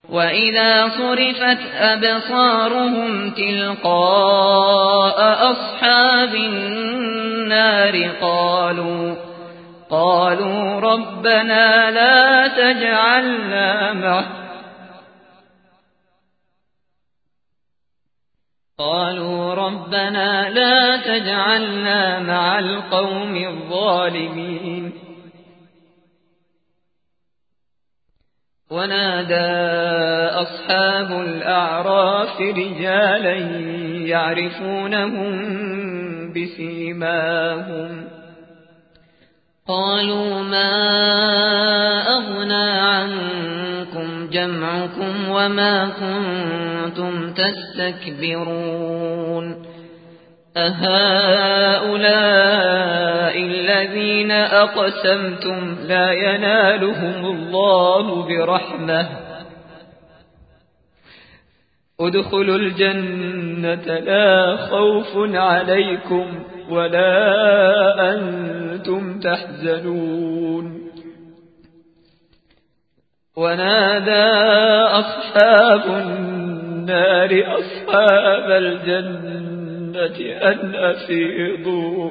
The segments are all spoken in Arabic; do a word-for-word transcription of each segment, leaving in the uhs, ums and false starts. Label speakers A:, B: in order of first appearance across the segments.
A: وإذا صرفت أبصارهم تلقاء أصحاب النار قالوا قالوا ربنا لا تجعلنا مع قالوا ربنا لا تجعلنا مع القوم الظالمين. ونادى أصحاب الأعراف رجالا يعرفونهم بسيماهم قالوا ما أغنى عنكم جمعكم وما كنتم تستكبرون أهؤلاء الذين أقسمتم لا ينالهم الله برحمة ادخلوا الجنة لا خوف عليكم ولا أنتم تحزنون. ونادى أصحاب النار أصحاب الجنة أن أفيضوا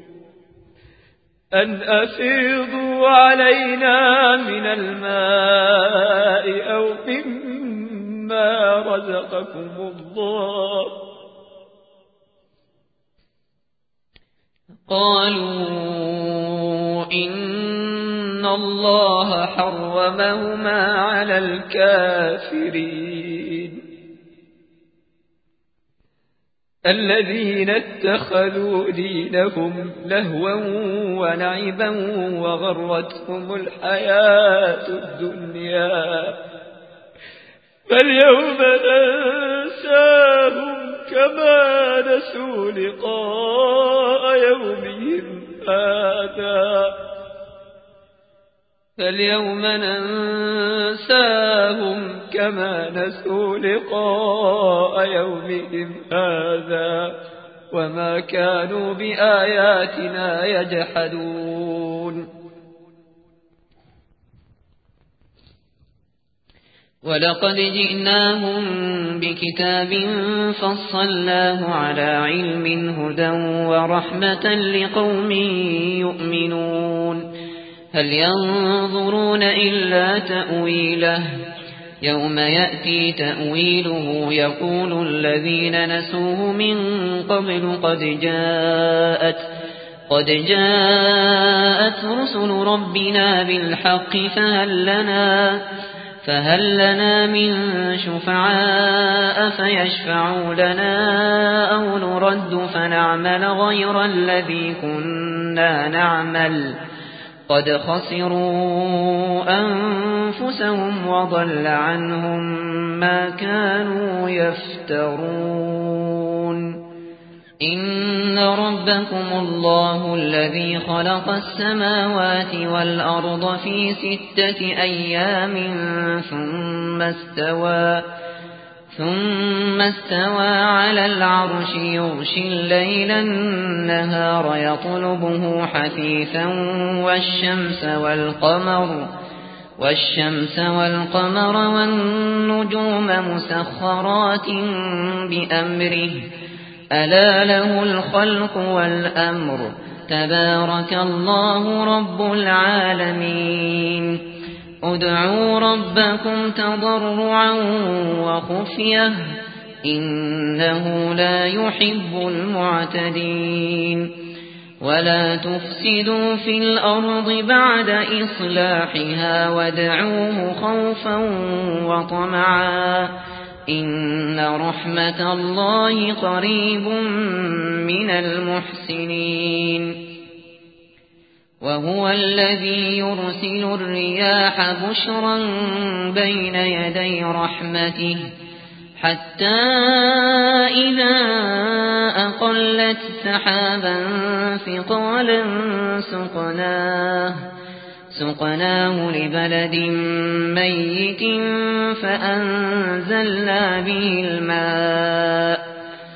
A: أن أفيضوا علينا من الماء أو مما رزقكم الله. قالوا إن الله حرمهما على الكافرين الذين اتخذوا دينهم لهوا ولعبا وغرتهم الحياة الدنيا فاليوم ننساهم كما نسوا لقاء يومهم هذا فاليوم ننساهم كما نسوا لقاء يومهم هذا وما كانوا بآياتنا يجحدون. ولقد جئناهم بكتاب فصلناه على علم هدى ورحمة لقوم يؤمنون. هل ينظرون إلا تأويله يوم يأتي تأويله يقول الذين نسوه من قبل قد جاءت قد جاءت رسل ربنا بالحق فهل لنا فهل لنا من شفعاء فيشفعوا لنا أو نرد فنعمل غير الذي كنا نعمل قد خسروا أنفسهم وضل عنهم ما كانوا يفترون. إن ربكم الله الذي خلق السماوات والأرض في ستة أيام ثم استوى ثم استوى على العرش يغشي الليل النهار يطلبه حثيثا والشمس والقمر والشمس والقمر والنجوم مسخرات بأمره ألا له الخلق والأمر تبارك الله رب العالمين. ادعوا ربكم تضرعا وخفية إنه لا يحب المعتدين. ولا تفسدوا في الأرض بعد إصلاحها وادعوه خوفا وطمعا إن رحمة الله قريب من المحسنين. وهو الذي يرسل الرياح بشرا بين يدي رحمته حتى إذا أقلت سحابا ثقالا سقناه سقناه لبلد ميت فأنزلنا به الماء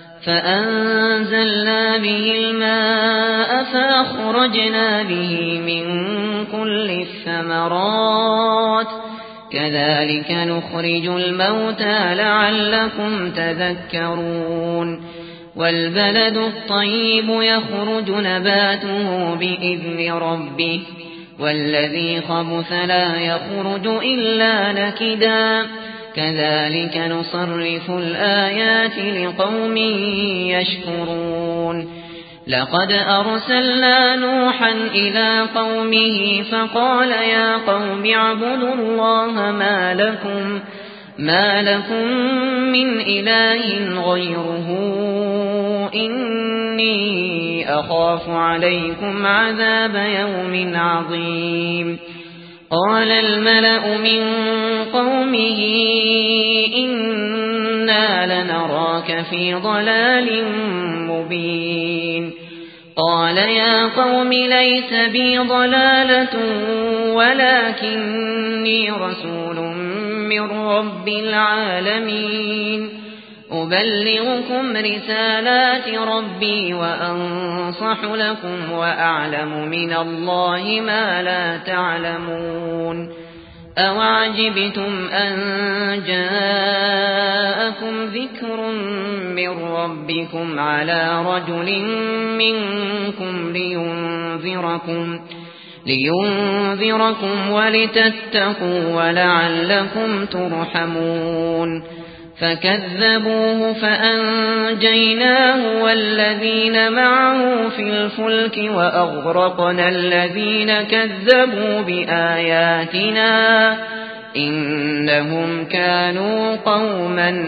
A: فأنزلنا به الماء فأخرجنا به من كل الثمرات كذلك نخرج الموتى لعلكم تذكرون والبلد الطيب يخرج نباته بإذن ربه والذي خبث لا يخرج إلا نكدا كذلك نصرف الآيات لقوم يشكرون لقد أرسلنا نوحا إلى قومه فقال يا قوم اعبدوا الله ما لكم ما لكم من إله غيره إني أخاف عليكم عذاب يوم عظيم قال الملأ من قومه إنا لنراك في ضلال مبين قال يا قوم ليس بي ضلالة ولكني رسول من رب العالمين أبلغكم رسالات ربي وأنصح لكم وأعلم من الله ما لا تعلمون أوعجبتم أن جاءكم ذكر من ربكم على رجل منكم لينذركم لينذركم ولتتقوا ولعلكم ترحمون فكذبوه فأنجيناه والذين معه في الفلك وأغرقنا الذين كذبوا بآياتنا إنهم كانوا قوما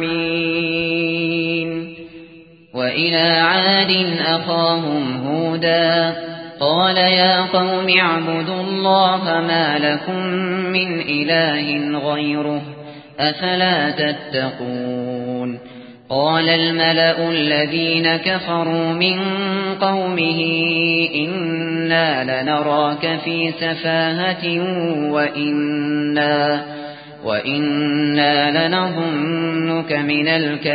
A: عمين وإلى عاد أخاهم هودا قال يا قوم اعبدوا الله ما لكم من إله غيره أفلا تتقون قال الملأ الذين كفروا من قومه إنا لنراك في سفاهة وإنا, وإنا لنظنك من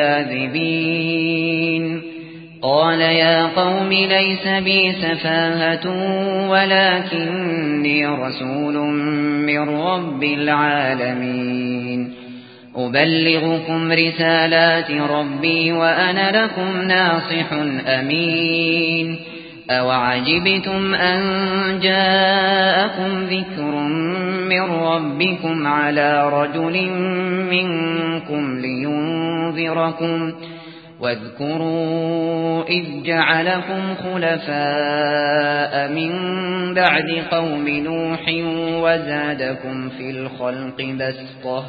A: الكاذبين قال يا قوم ليس بي سفاهة ولكني رسول من رب العالمين أبلغكم رسالات ربي وأنا لكم ناصح أمين أوعجبتم أن جاءكم ذكر من ربكم على رجل منكم لينذركم واذكروا إذ جعلكم خلفاء من بعد قوم نوح وزادكم في الخلق بسطة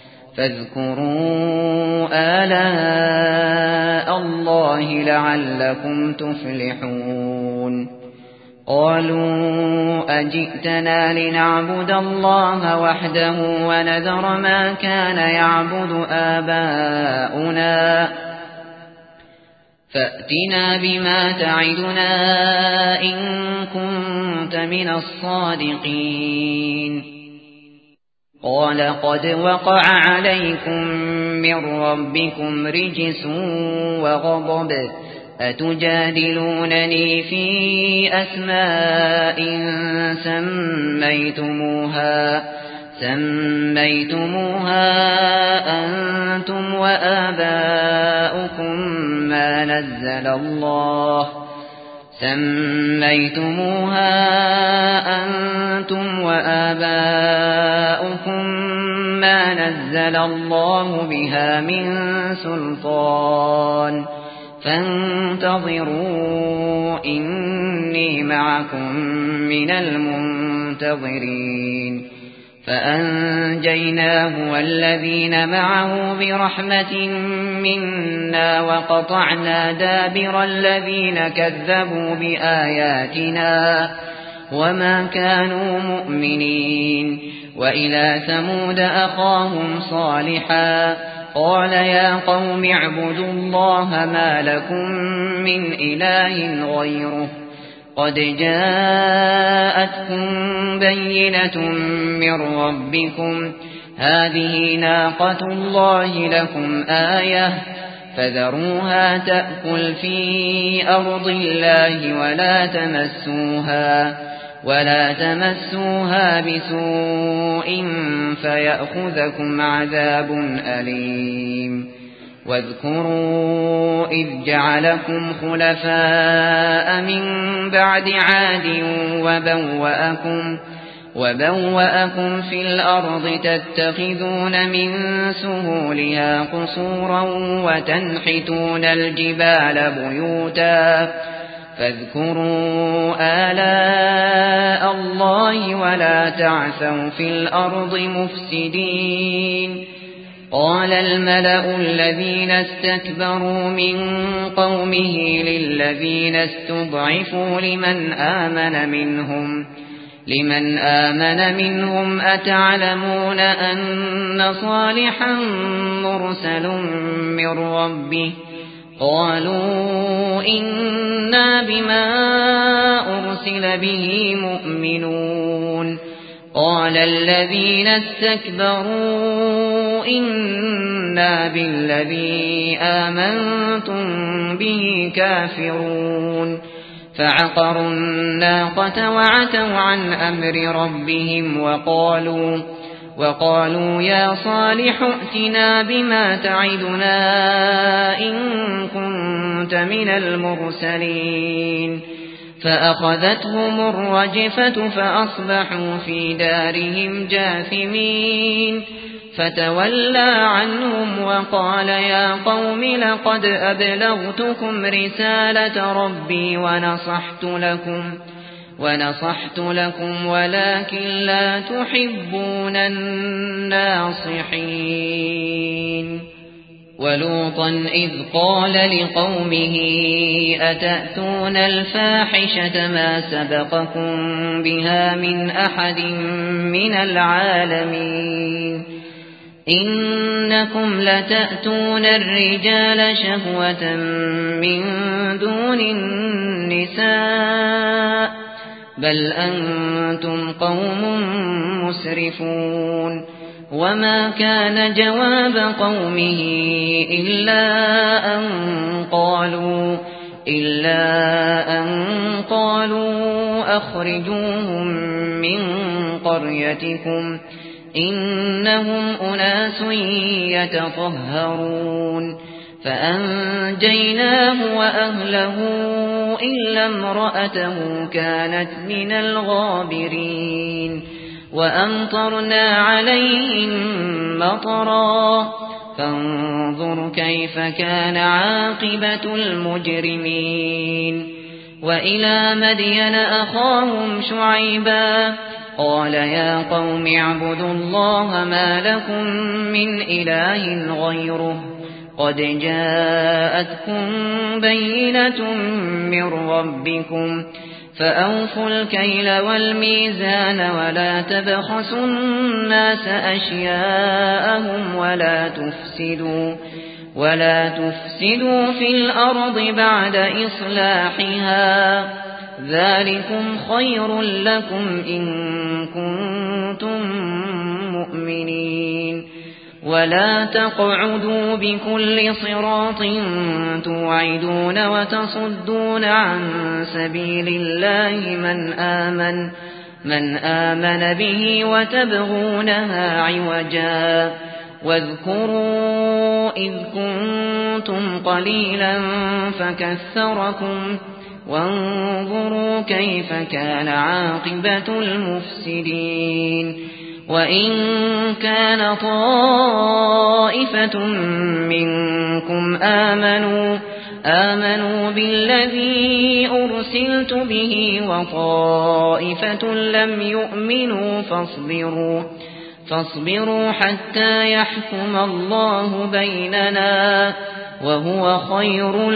A: فاذكروا آلاء الله لعلكم تفلحون قالوا أجئتنا لنعبد الله وحده ونذر ما كان يعبد آباؤنا فأتنا بما تعدنا إن كنت من الصادقين قال قد وقع عليكم من ربكم رجس وغضب أتجادلونني في أسماء سميتموها سميتموها أنتم وآباؤكم ما نزل الله سميتموها أنتم وآباؤكم ما نزل الله بها من سلطان فانتظروا إني معكم من المنتظرين فأنجيناه والذين معه برحمة منا وقطعنا دابر الذين كذبوا بآياتنا وما كانوا مؤمنين وإلى ثمود أخاهم صالحا قال يا قوم اعبدوا الله ما لكم من إله غيره قد جاءتكم بينة من ربكم هذه ناقة الله لكم آية فذروها تأكل في أرض الله ولا تمسوها ولا تمسوها بسوء فيأخذكم عذاب أليم واذكروا إذ جعلكم خلفاء من بعد عاد وبوأكم وبوأكم في الأرض تتخذون من سهولها قصورا وتنحتون الجبال بيوتا فاذكروا آلاء الله ولا تعثوا في الأرض مفسدين قال الملأ الذين استكبروا من قومه للذين استضعفوا لمن آمن منهم لمن آمن منهم أتعلمون أن صالحا مرسل من ربه قالوا إنا بما أرسل به مؤمنون قال الذين استكبروا إنا بالذي آمنتم به كافرون فعقروا الناقة وعتوا عن أمر ربهم وقالوا وقالوا يا صالح ائتنا بما تعدنا إن كنت من المرسلين فأخذتهم الرجفة فأصبحوا في دارهم جاثمين فتولى عنهم وقال يا قوم لقد أبلغتكم رسالة ربي ونصحت لكم ونصحت لكم ولكن لا تحبون الناصحين ولوطا إذ قال لقومه أتأتون الفاحشة ما سبقكم بها من أحد من العالمين إنكم لتأتون الرجال شهوة من دون النساء بل أنتم قوم مسرفون وما كان جواب قومه إلا أن قالوا إلا أن قالوا أخرجوهم من قريتكم إنهم أناس يتطهرون فأنجيناه وأهله إلا امرأته كانت من الغابرين وأمطرنا عليهم مطرا فانظر كيف كان عاقبة المجرمين وإلى مدين أخاهم شعيبا قال يا قوم اعبدوا الله ما لكم من إله غيره قد جاءتكم بينة من ربكم فأوفوا الكيل والميزان ولا تبخسوا الناس أشياءهم ولا تفسدوا ولا تفسدوا في الأرض بعد إصلاحها ذلكم خير لكم إن كنتم مؤمنين ولا تقعدوا بكل صراط توعدون وتصدون عن سبيل الله من آمن من آمن به وتبغونها عوجا واذكروا إذ كنتم قليلا فكثركم وانظروا كيف كان عاقبة المفسدين وإن كان طائفة منكم آمنوا آمنوا بالذي أرسلت به وطائفة لم يؤمنوا فاصبروا فاصبروا حتى يحكم الله بيننا وهو خير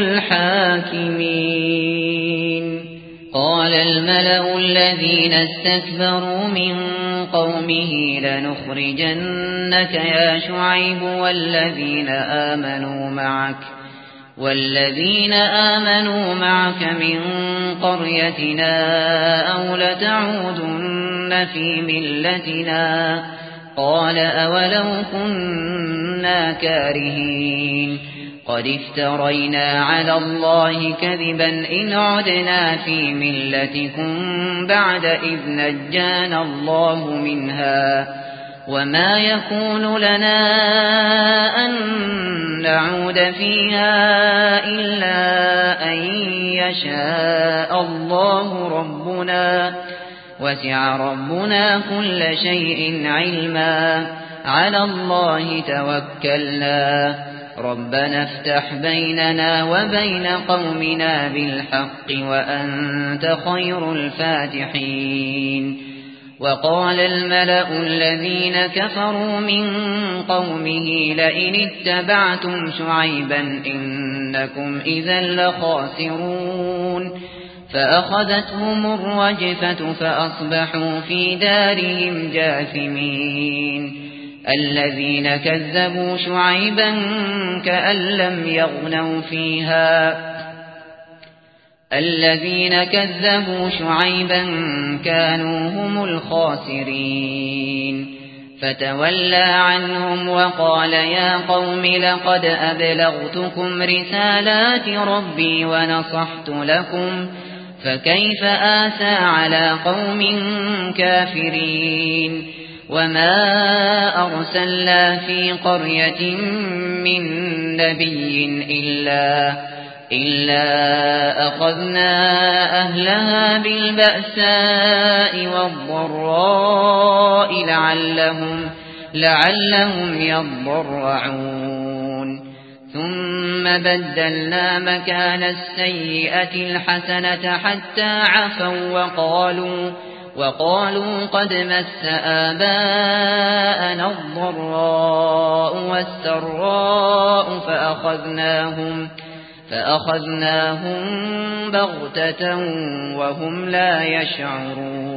A: الحاكمين قال الملأ الذين استكبروا من قومه لنخرجنك يا شعيب والذين آمنوا معك والذين آمنوا معك من قريتنا أو لتعودن في ملتنا قال أولو كنا كنا كارهين قد افترينا على الله كذبا إن عدنا في ملتكم بعد إذ نجانا الله منها وما يكون لنا أن نعود فيها إلا أن يشاء الله ربنا وسع ربنا كل شيء علما على الله توكلنا ربنا افتح بيننا وبين قومنا بالحق وأنت خير الفاتحين وقال الملأ الذين كفروا من قومه لئن اتبعتم شعيبا إنكم إذا لخاسرون فأخذتهم الرجفة فأصبحوا في دارهم جاثمين الذين كذبوا شعيبا كأن لم يغنوا فيها الذين كذبوا شعيبا كانوا هم الخاسرين فتولى عنهم وقال يا قوم لقد أبلغتكم رسالات ربي ونصحت لكم فكيف آسى على قوم كافرين وما أرسلنا في قرية من نبي إلا إلا أخذنا أهلها بالبأساء والضراء لعلهم لعلهم يضرعون ثم بدلنا مكان السيئة الحسنة حتى عفوا وقالوا وقالوا قد مس آباءنا الضراء والسراء فأخذناهم فأخذناهم بغتة وهم لا يشعرون